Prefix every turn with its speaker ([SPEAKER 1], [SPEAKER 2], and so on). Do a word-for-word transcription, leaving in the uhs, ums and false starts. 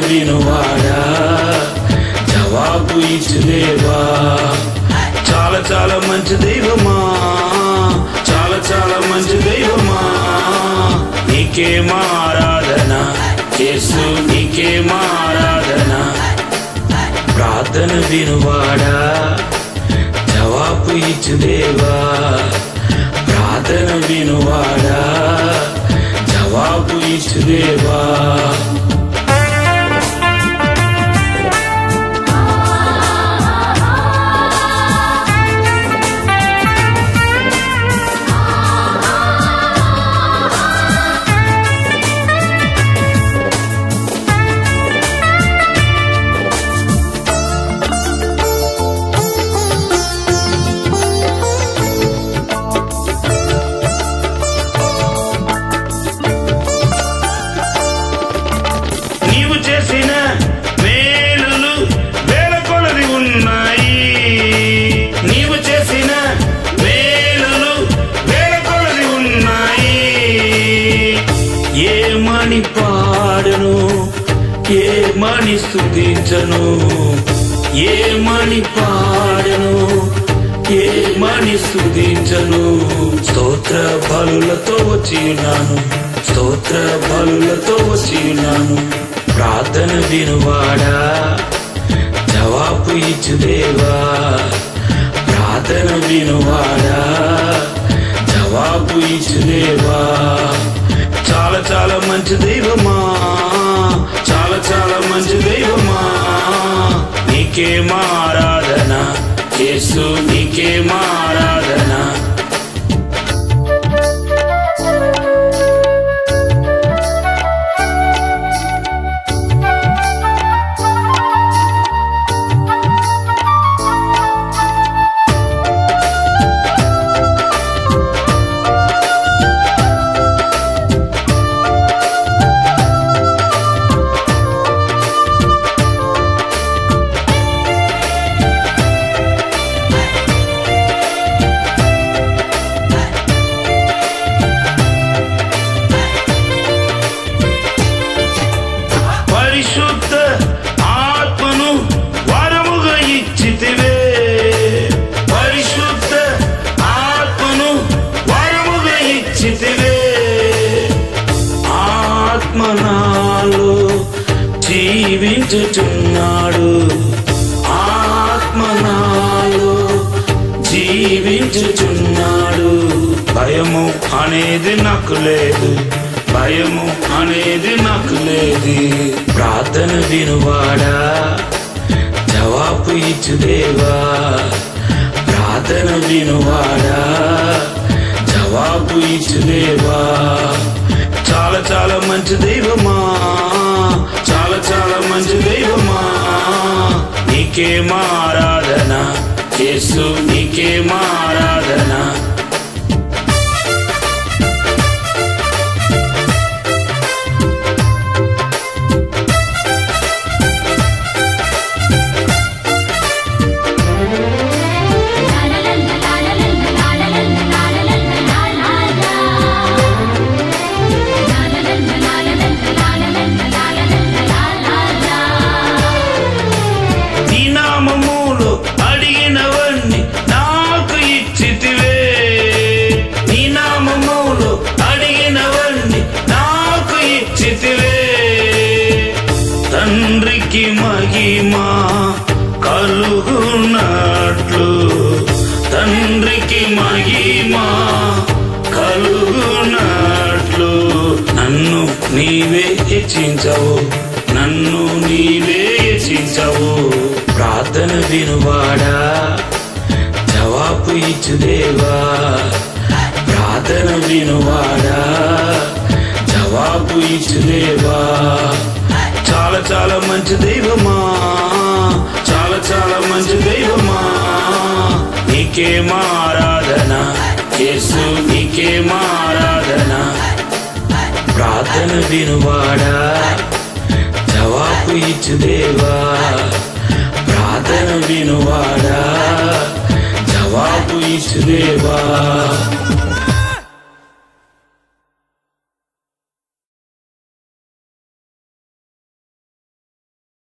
[SPEAKER 1] వినువాడా జవాబు ఇచ్చు దేవా. చాలా చాలా మంచి దైవమా, చాలా చాలా మంచి దైవమా, నీకే ఆరాధన యేసు, నీకే ఆరాధన. ప్రార్థన వినువాడా జవాబు ఇచ్చు దేవా, ప్రార్థన వినువాడా జవాబు ఇచ్చు దేవా. చేసిన మేలులు వేల కొలది ఉన్నాయి, నీవు చేసిన మేలులు వేల కొలది ఉన్నాయి. ఏమని పాడును, ఏమని స్తుతించను, ఏమని పాడును, ఏమని స్తుతించను. స్తోత్ర బలులతో వచ్చి ఉన్నాను, స్తోత్ర బలులతో వచ్చి ఉన్నాను. ప్రార్థన వినువాడా జవాబు ఇచ్చు దేవా, ప్రార్థన వినువాడా జవాబు ఇచ్చు దేవా. చాలా చాలా మంచి దైవమా, చాలా చాలా మంచి దైవమా, నీకే ఆరాధన యేసు, నీకే ఆరాధన. పరిశుద్ధ ఆత్మను వరముగా ఇచ్చితివే, పరిశుద్ధ ఆత్మను వరముగా ఇచ్చితివే. ఆత్మ నాలో జీవించుచున్నాడు, ఆత్మ నాలో జీవించుచున్నాడు. భయము అనేది నాకు లేదు, భయము అనేది నాకు లేదు. ప్రార్థన వినువాడా జవాబు ఇచ్చు దేవా, ప్రార్థన వినువాడా జవాబు ఇచ్చు దేవా. చాలా చాలా మంచి దైవమా, చాలా చాలా మంచి దైవమా, నీకే ఆరాధన యేసు, నీకే ఆరాధన. అడిగినవన్నీ నాకు ఇచ్చితివే, నీ నామములో అడిగినవన్నీ నాకు ఇచ్చితివే. తండ్రికి మహిమ కలుగునట్లు, తండ్రికి మహిమ కలుగునట్లు నన్ను నీవే హెచ్చించవు, నన్ను నీవే హెచ్చించవు. ప్రార్థన వినువాడా జవాబు ఇచ్చు దేవా, ప్రార్థన వినువాడా జవాబు ఇచ్చు దేవా. చాలా చాలా మంచి దైవమా, చాలా చాలా మంచి దైవమా, నీకే ఆరాధన యేసు, నీకే ఆరాధన. ప్రార్థన వినువాడా జవాబు ఇచ్చు దేవా, ప్రార్థన వినువాడా జవాబు ఇచ్చు దేవా.